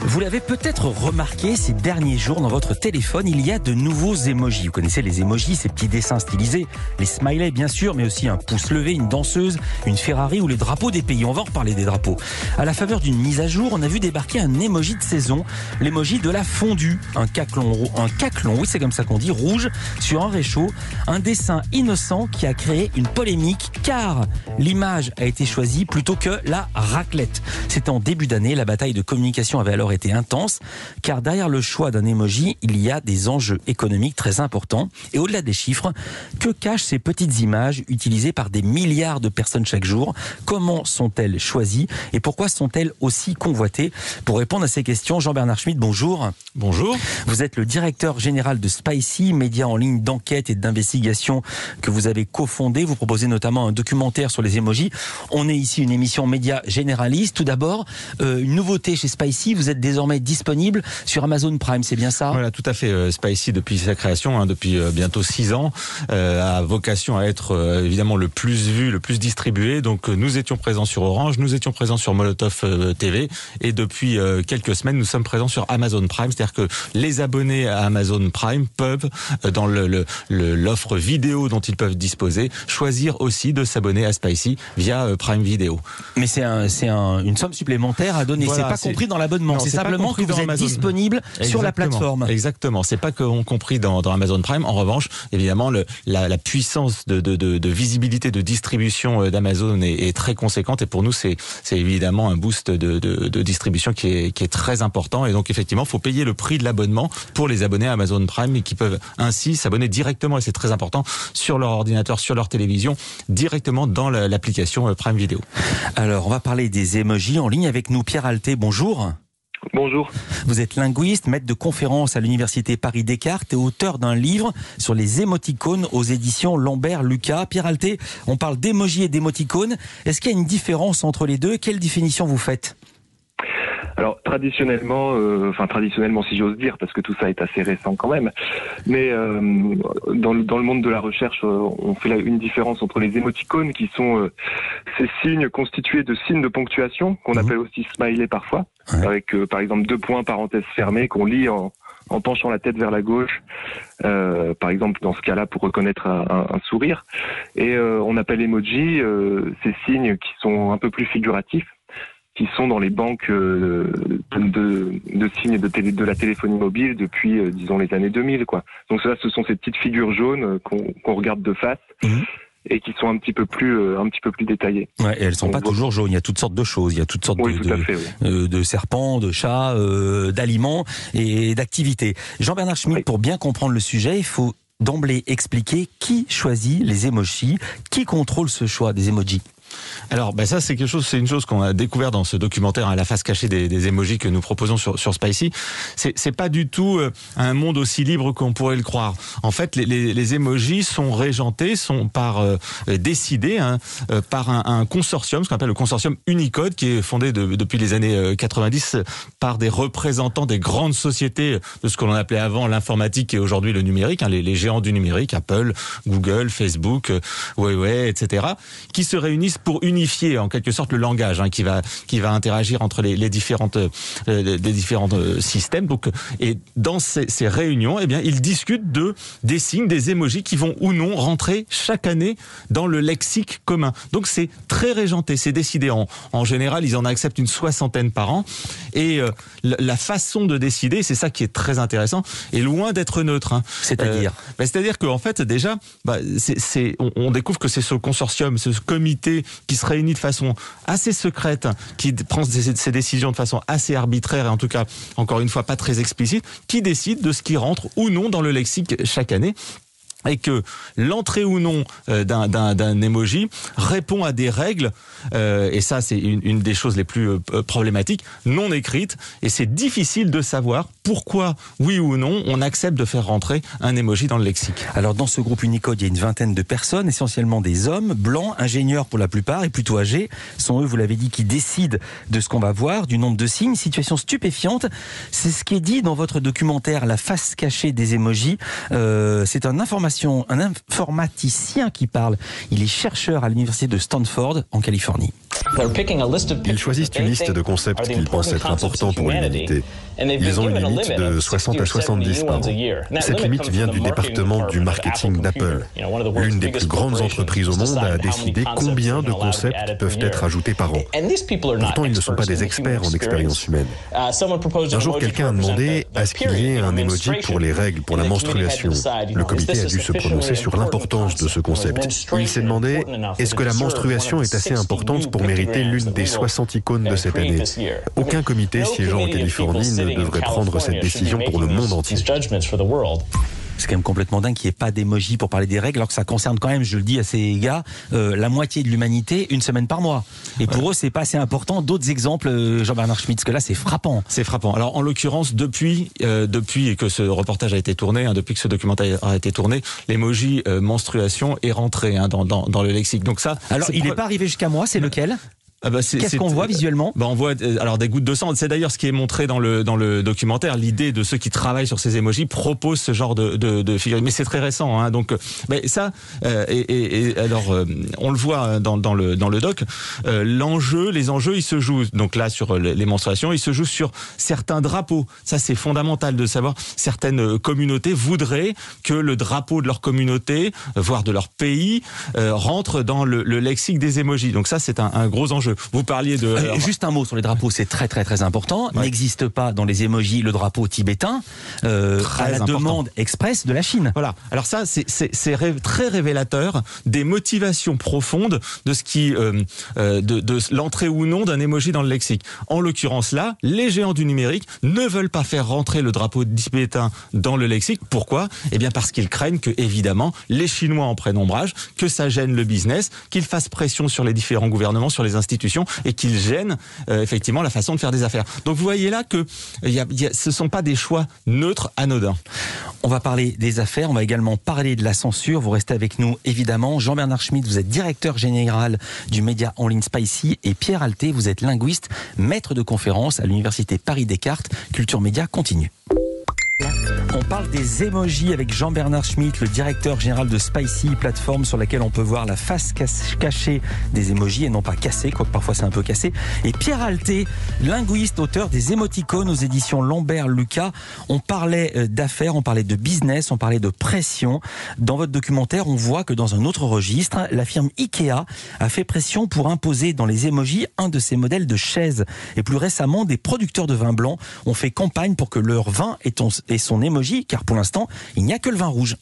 Vous l'avez peut-être remarqué ces derniers jours dans votre téléphone, il y a de nouveaux emojis. Vous connaissez les emojis, ces petits dessins stylisés, les smileys bien sûr, mais aussi un pouce levé, une danseuse, une Ferrari ou les drapeaux des pays. On va en reparler des drapeaux. À la faveur d'une mise à jour, on a vu débarquer un emoji de saison, l'emoji de la fondue. Un caclon, oui c'est comme ça qu'on dit, rouge sur un réchaud. Un dessin innocent qui a créé une polémique car l'image a été choisie plutôt que la raclette. C'était en début d'année, la bataille de communication avait alors été intense, car derrière le choix d'un emoji, il y a des enjeux économiques très importants. Et au-delà des chiffres, que cachent ces petites images utilisées par des milliards de personnes chaque jour? Comment sont-elles choisies et pourquoi sont-elles aussi convoitées? Pour répondre à ces questions, Jean-Bernard Schmitt, bonjour. Bonjour. Vous êtes le directeur général de Spicy, média en ligne d'enquête et d'investigation que vous avez cofondé. Vous proposez notamment un documentaire sur les emojis. On est ici une émission média généraliste. Tout d'abord, une nouveauté chez Spicy, vous êtes désormais disponible sur Amazon Prime, c'est bien ça? Voilà, tout à fait. Spicy, depuis sa création, depuis bientôt 6 ans, a vocation à être évidemment le plus vu, le plus distribué. Donc nous étions présents sur Orange, nous étions présents sur Molotov TV, et depuis quelques semaines, nous sommes présents sur Amazon Prime. C'est-à-dire que les abonnés à Amazon Prime peuvent, dans l'offre vidéo dont ils peuvent disposer, choisir aussi de s'abonner à Spicy via Prime Video. Mais c'est une somme supplémentaire à donner. Voilà, c'est pas compris dans l'abonnement. C'est simplement que vous êtes disponible sur la plateforme. Exactement. C'est pas compris dans Amazon Prime. En revanche, évidemment, la puissance de visibilité, de distribution d'Amazon est très conséquente. Et pour nous, c'est évidemment un boost de distribution qui est très important. Et donc, effectivement, il faut payer le prix de l'abonnement pour les abonnés à Amazon Prime et qui peuvent ainsi s'abonner directement, et c'est très important, sur leur ordinateur, sur leur télévision, directement dans l'application Prime Video. Alors, on va parler des emojis en ligne avec nous. Pierre Alté, bonjour. Bonjour. Vous êtes linguiste, maître de conférences à l'université Paris-Descartes et auteur d'un livre sur les émoticônes aux éditions Lambert-Lucas. Pierre Alté, on parle d'émojis et d'émoticônes. Est-ce qu'il y a une différence entre les deux? Quelle définition vous faites? Alors traditionnellement si j'ose dire, parce que tout ça est assez récent quand même, mais dans le monde de la recherche, on fait une différence entre les émoticônes qui sont ces signes constitués de signes de ponctuation, qu'on appelle aussi smiley parfois, avec par exemple 2 points, parenthèses fermées, qu'on lit en penchant la tête vers la gauche, par exemple dans ce cas-là pour reconnaître un sourire. Et on appelle emoji ces signes qui sont un peu plus figuratifs, qui sont dans les banques de signes de la téléphonie mobile depuis, disons, les années 2000, quoi. Donc cela, ce sont ces petites figures jaunes qu'on regarde de face. Et qui sont un petit peu plus détaillées. Ouais, et elles sont pas toujours jaunes. Il y a toutes sortes de choses. Il y a toutes sortes de serpents, de chats, d'aliments et d'activités. Jean-Bernard Schmitt, pour bien comprendre le sujet, il faut d'emblée expliquer qui choisit les emojis, qui contrôle ce choix des emojis. Alors, ça, c'est une chose qu'on a découvert dans ce documentaire, à la face cachée des emojis que nous proposons sur Spicy. C'est pas du tout un monde aussi libre qu'on pourrait le croire. En fait, les emojis sont régentés, sont décidés par un consortium, ce qu'on appelle le consortium Unicode, qui est fondé depuis les années 90 par des représentants des grandes sociétés de ce qu'on appelait avant l'informatique et aujourd'hui le numérique, les géants du numérique, Apple, Google, Facebook, Huawei, etc., qui se réunissent pour unifier en quelque sorte le langage qui va interagir entre les différents systèmes. Donc, et dans ces réunions, ils discutent des signes, des emojis qui vont ou non rentrer chaque année dans le lexique commun. Donc c'est très régenté, c'est décidé. En général, ils en acceptent une 60aine par an. Et la façon de décider, c'est ça qui est très intéressant, est loin d'être neutre. C'est-à-dire c'est-à-dire qu'en fait, déjà, on découvre que c'est ce consortium, ce comité qui se réunit de façon assez secrète, qui prend ses décisions de façon assez arbitraire et en tout cas, encore une fois, pas très explicite, qui décide de ce qui rentre ou non dans le lexique chaque année. Et que l'entrée ou non d'un emoji répond à des règles, et ça c'est une des choses les plus problématiques, non écrites, et c'est difficile de savoir pourquoi, oui ou non, on accepte de faire rentrer un emoji dans le lexique. Alors dans ce groupe Unicode, il y a une vingtaine de personnes, essentiellement des hommes, blancs, ingénieurs pour la plupart et plutôt âgés. Ce sont eux, vous l'avez dit, qui décident de ce qu'on va voir, du nombre de signes. Situation stupéfiante, c'est ce qui est dit dans votre documentaire La face cachée des emojis. C'est un informaticien qui parle. Il est chercheur à l'université de Stanford en Californie. Ils choisissent une liste de concepts qu'ils pensent être importants pour l'humanité. Ils ont une limite de 60 à 70 par an. Cette limite vient du département du marketing d'Apple. L'une des plus grandes entreprises au monde a décidé combien de concepts peuvent être ajoutés par an. Pourtant, ils ne sont pas des experts en expérience humaine. Un jour, quelqu'un a demandé à ce qu'il y ait un emoji pour les règles, pour la menstruation. Le comité a dû se prononcer sur l'importance de ce concept. Il s'est demandé, est-ce que la menstruation est assez importante pour mériter l'une des 60 icônes de cette année? Aucun comité siégeant en Californie ne devrait prendre cette décision pour le monde entier. C'est quand même complètement dingue qu'il n'y ait pas d'émoji pour parler des règles, alors que ça concerne quand même, je le dis à ces gars, la moitié de l'humanité, une semaine par mois. Et pour eux, c'est pas assez important. D'autres exemples, Jean-Bernard Schmitt, parce que là, c'est frappant. C'est frappant. Alors, en l'occurrence, depuis que ce reportage a été tourné, depuis que ce documentaire a été tourné, l'emoji menstruation est rentré dans le lexique. Donc ça. Alors, il n'est pas arrivé jusqu'à moi. C'est lequel? Qu'est-ce qu'on voit visuellement? On voit alors des gouttes de sang. C'est d'ailleurs ce qui est montré dans le documentaire. L'idée de ceux qui travaillent sur ces emojis propose ce genre de figurines. Mais c'est très récent, hein. Donc ça alors on le voit dans le doc. Les enjeux, ils se jouent donc là sur les menstruations. Ils se jouent sur certains drapeaux. Ça, c'est fondamental de savoir. Certaines communautés voudraient que le drapeau de leur communauté, voire de leur pays, rentre dans le lexique des emojis. Donc ça, c'est un gros enjeu. Vous parliez de... Juste un mot sur les drapeaux, c'est très très très important. Ouais. N'existe pas dans les emojis le drapeau tibétain à la demande express de la Chine. Voilà. Alors ça, c'est très révélateur des motivations profondes de ce qui, de l'entrée ou non d'un emoji dans le lexique. En l'occurrence là, les géants du numérique ne veulent pas faire rentrer le drapeau tibétain dans le lexique. Pourquoi? Eh bien parce qu'ils craignent que, évidemment, les Chinois en prennent ombrage, que ça gêne le business, qu'ils fassent pression sur les différents gouvernements, sur les institutions, et qu'ils gênent effectivement la façon de faire des affaires. Donc vous voyez là que ce sont pas des choix neutres, anodins. On va parler des affaires, on va également parler de la censure. Vous restez avec nous évidemment. Jean-Bernard Schmitt, vous êtes directeur général du média en ligne Spicy, et Pierre Alté, vous êtes linguiste, maître de conférence à l'université Paris-Descartes. Culture Média continue. On parle des emojis avec Jean-Bernard Schmitt, le directeur général de Spicy, plateforme sur laquelle on peut voir la face cachée des emojis et non pas cassée, quoique parfois c'est un peu cassé. Et Pierre Alté, linguiste, auteur des émoticônes aux éditions Lambert-Lucas. On parlait d'affaires, on parlait de business, on parlait de pression. Dans votre documentaire, on voit que dans un autre registre, la firme Ikea a fait pression pour imposer dans les emojis un de ses modèles de chaise. Et plus récemment, des producteurs de vin blanc ont fait campagne pour que leur vin ait son emoji, car pour l'instant, il n'y a que le vin rouge.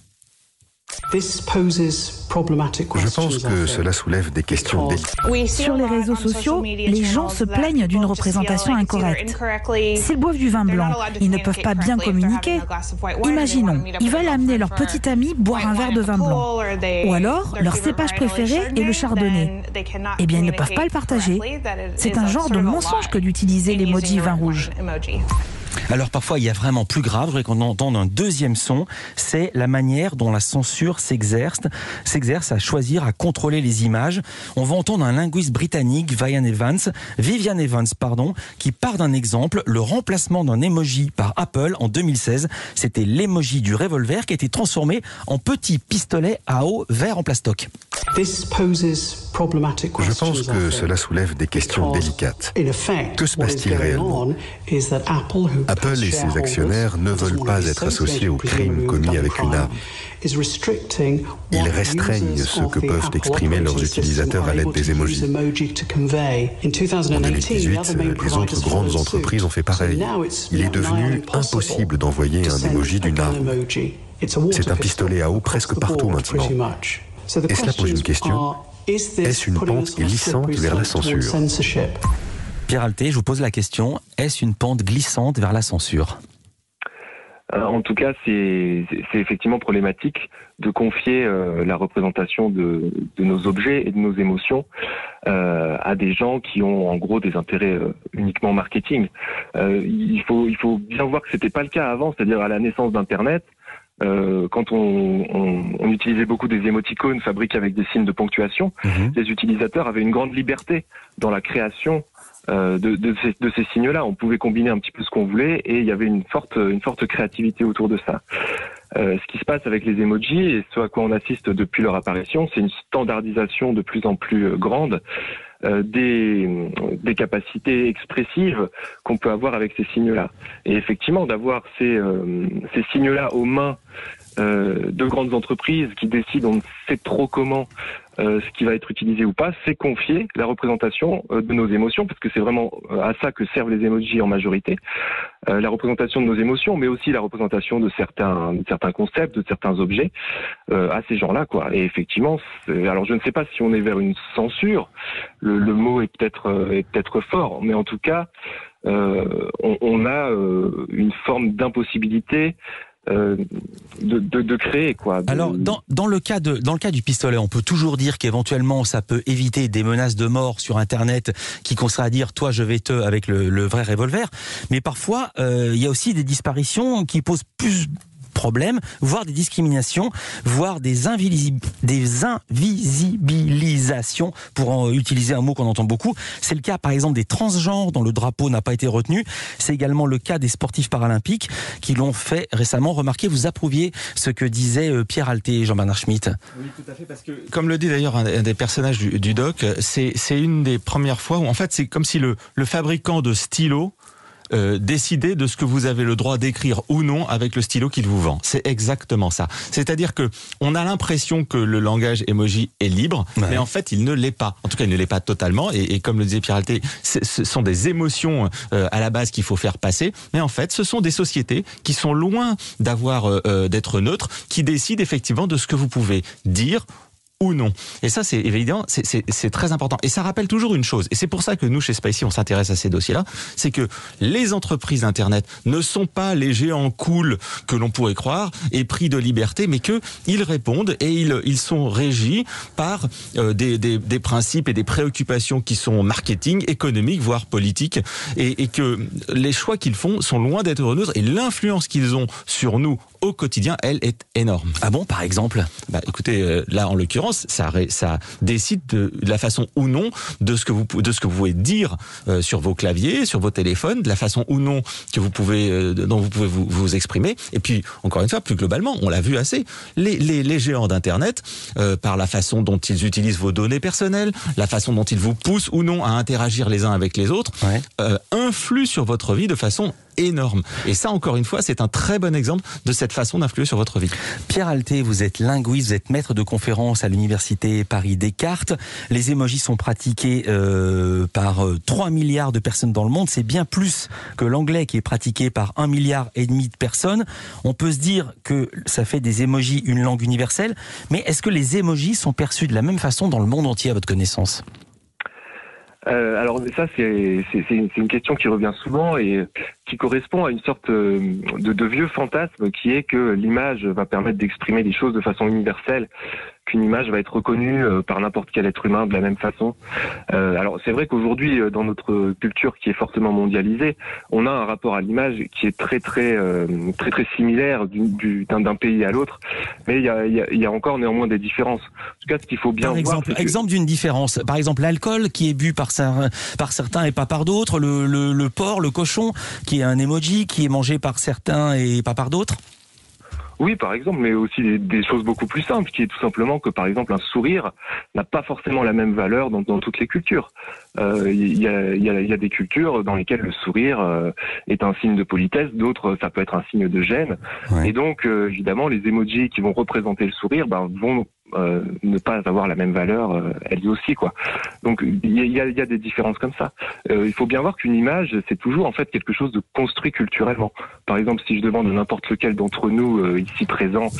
Je pense que cela soulève des questions délicates. Sur les réseaux sociaux, les gens se plaignent d'une représentation incorrecte. S'ils boivent du vin blanc, ils ne peuvent pas bien communiquer. Imaginons, ils veulent amener leur petit ami boire un verre de vin blanc. Ou alors, leur cépage préféré est le chardonnay. Eh bien, ils ne peuvent pas le partager. C'est un genre de mensonge que d'utiliser l'emoji vin rouge. Alors parfois il y a vraiment plus grave, je voudrais qu'on entende un deuxième son, c'est la manière dont la censure s'exerce à choisir, à contrôler les images. On va entendre un linguiste britannique, Vivian Evans, qui part d'un exemple, le remplacement d'un emoji par Apple en 2016. C'était l'emoji du revolver qui a été transformé en petit pistolet à eau vert en plastoc. Je pense que cela soulève des questions délicates. Que se passe-t-il réellement? Apple et ses actionnaires ne veulent pas être associés aux crimes commis avec une arme. Ils restreignent ce que peuvent exprimer leurs utilisateurs à l'aide des emojis. En 2018, les autres grandes entreprises ont fait pareil. Il est devenu impossible d'envoyer un emoji d'une arme. C'est un pistolet à eau presque partout maintenant. Et cela pose une question. Est-ce une pente glissante vers la censure? Pierre Alté, je vous pose la question, est-ce une pente glissante vers la censure? En tout cas, c'est effectivement problématique de confier la représentation de nos objets et de nos émotions à des gens qui ont en gros des intérêts uniquement marketing. Il faut bien voir que c'était pas le cas avant, c'est-à-dire à la naissance d'Internet. Quand on utilisait beaucoup des émoticônes fabriqués avec des signes de ponctuation, les utilisateurs avaient une grande liberté dans la création de ces signes-là. On pouvait combiner un petit peu ce qu'on voulait et il y avait une forte créativité autour de ça. Ce qui se passe avec les emojis et ce à quoi on assiste depuis leur apparition, c'est une standardisation de plus en plus grande des capacités expressives qu'on peut avoir avec ces signes-là. Et effectivement, d'avoir ces signes-là aux mains de grandes entreprises qui décident, on ne sait trop comment, ce qui va être utilisé ou pas, c'est confier la représentation de nos émotions, parce que c'est vraiment à ça que servent les emojis en majorité, la représentation de nos émotions, mais aussi la représentation de certains concepts, de certains objets, à ces gens-là, quoi. Et effectivement, alors je ne sais pas si on est vers une censure, le mot est peut-être fort, mais en tout cas, on a une forme d'impossibilité de créer, quoi. Alors dans le cas du pistolet, on peut toujours dire qu'éventuellement ça peut éviter des menaces de mort sur Internet qui consisteraient à dire toi je vais te avec le vrai revolver, mais parfois il y a aussi des disparitions qui posent plus problèmes, voire des discriminations, voire des invisibilisations, pour utiliser un mot qu'on entend beaucoup. C'est le cas, par exemple, des transgenres dont le drapeau n'a pas été retenu. C'est également le cas des sportifs paralympiques qui l'ont fait récemment. Remarquez, vous approuviez ce que disait Pierre Alté et Jean-Bernard Schmitt. Oui, tout à fait, parce que, comme le dit d'ailleurs un des personnages du doc, c'est une des premières fois où, en fait, c'est comme si le fabricant de stylos décider de ce que vous avez le droit d'écrire ou non avec le stylo qu'il vous vend. C'est exactement ça. C'est-à-dire que on a l'impression que le langage emoji est libre, mais en fait, il ne l'est pas. En tout cas, il ne l'est pas totalement. Et comme le disait Pierre Alté, ce sont des émotions à la base qu'il faut faire passer. Mais en fait, ce sont des sociétés qui sont loin d'être neutres, qui décident effectivement de ce que vous pouvez dire ou non. Et ça, c'est évident, c'est très important. Et ça rappelle toujours une chose, et c'est pour ça que nous, chez Spicy, on s'intéresse à ces dossiers-là, c'est que les entreprises d'Internet ne sont pas les géants cool que l'on pourrait croire, et pris de liberté, mais qu'ils répondent, et ils sont régis par des principes et des préoccupations qui sont marketing, économiques, voire politiques, et que les choix qu'ils font sont loin d'être neutres, et l'influence qu'ils ont sur nous au quotidien, elle est énorme. Ah bon, par exemple ? Écoutez, là en l'occurrence, ça décide de la façon ou non de ce que vous pouvez dire sur vos claviers, sur vos téléphones, de la façon ou non que dont vous pouvez vous exprimer. Et puis encore une fois, plus globalement, on l'a vu assez, les géants d'Internet, par la façon dont ils utilisent vos données personnelles, la façon dont ils vous poussent ou non à interagir les uns avec les autres, influent sur votre vie de façon énorme. Et ça, encore une fois, c'est un très bon exemple de cette façon d'influer sur votre vie. Pierre Alté, vous êtes linguiste, vous êtes maître de conférence à l'université Paris-Descartes. Les émojis sont pratiqués par 3 milliards de personnes dans le monde. C'est bien plus que l'anglais qui est pratiqué par 1,5 milliard de personnes. On peut se dire que ça fait des émojis une langue universelle, mais est-ce que les émojis sont perçus de la même façon dans le monde entier, à votre connaissance ? Alors ça, c'est une question qui revient souvent et qui correspond à une sorte de vieux fantasme qui est que l'image va permettre d'exprimer des choses de façon universelle, qu'une image va être reconnue par n'importe quel être humain de la même façon. Alors c'est vrai qu'aujourd'hui, dans notre culture qui est fortement mondialisée, on a un rapport à l'image qui est très similaire d'un pays à l'autre, mais il y a encore néanmoins des différences. En tout cas, ce qu'il faut bien voir, exemple d'une différence. Par exemple, l'alcool qui est bu par certains et pas par d'autres, le porc, le cochon, qui est un emoji qui est mangé par certains et pas par d'autres. Oui, par exemple, mais aussi des choses beaucoup plus simples, qui est tout simplement que, par exemple, un sourire n'a pas forcément la même valeur dans toutes les cultures. Il y a des cultures dans lesquelles le sourire est un signe de politesse, d'autres, ça peut être un signe de gêne. Ouais. Et donc, évidemment, les emojis qui vont représenter le sourire vont ne pas avoir la même valeur elles aussi, quoi. Donc il y a des différences comme ça. Il faut bien voir qu'une image, c'est toujours en fait quelque chose de construit culturellement. Par exemple, si je demande à n'importe lequel d'entre nous ici présents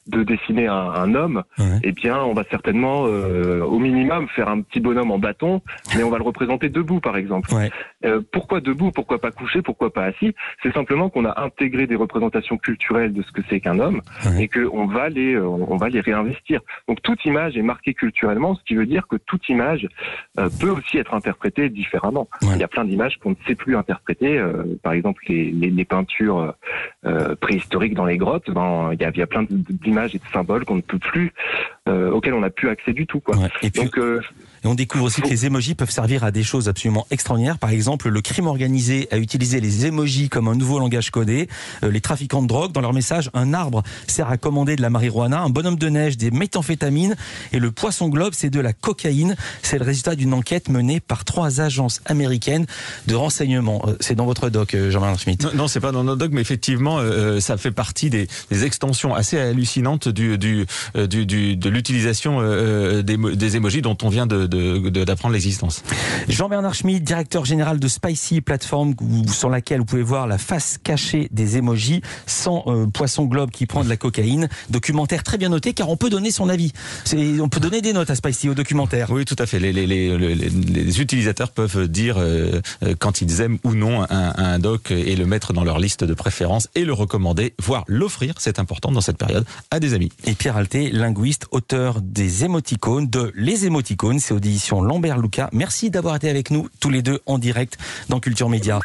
de dessiner un homme, eh bien, on va certainement, au minimum, faire un petit bonhomme en bâton, mais on va le représenter debout, par exemple. Pourquoi debout? Pourquoi pas couché? Pourquoi pas assis? C'est simplement qu'on a intégré des représentations culturelles de ce que c'est qu'un homme et qu'on va les réinvestir. Donc toute image est marquée culturellement, ce qui veut dire que toute image peut aussi être interprétée différemment. Il y a plein d'images qu'on ne sait plus interpréter. Par exemple, les peintures préhistoriques dans les grottes, il y a plein d'images et de symboles qu'on ne peut plus, auxquels on n'a plus accès du tout, quoi. Et puis, et on découvre aussi que les emojis peuvent servir à des choses absolument extraordinaires. Par exemple, le crime organisé a utilisé les emojis comme un nouveau langage codé. Les trafiquants de drogue, dans leur message, un arbre sert à commander de la marijuana, un bonhomme de neige des méthamphétamines et le poisson globe, c'est de la cocaïne. C'est le résultat d'une enquête menée par 3 agences américaines de renseignement. C'est dans votre doc, Jean-Bernard Schmitt. Non, c'est pas dans notre doc, mais effectivement, ça fait partie des extensions assez hallucinantes de l'utilisation des emojis dont on vient d'apprendre l'existence. Jean-Bernard Schmitt, directeur général de Spicy, plateforme sur laquelle vous pouvez voir la face cachée des emojis, sans poisson globe qui prend de la cocaïne. Documentaire très bien noté, car on peut donner son avis. On peut donner des notes à Spicy au documentaire. Oui, tout à fait. Les utilisateurs peuvent dire quand ils aiment ou non un doc et le mettre dans leur liste de préférences et le recommander, voire l'offrir, c'est important dans cette période, à des amis. Et Pierre Alté, linguiste, auteur des émoticônes, de Les Émoticônes, c'est aux éditions Lambert Lucas. Merci d'avoir été avec nous tous les deux en direct dans Culture Média.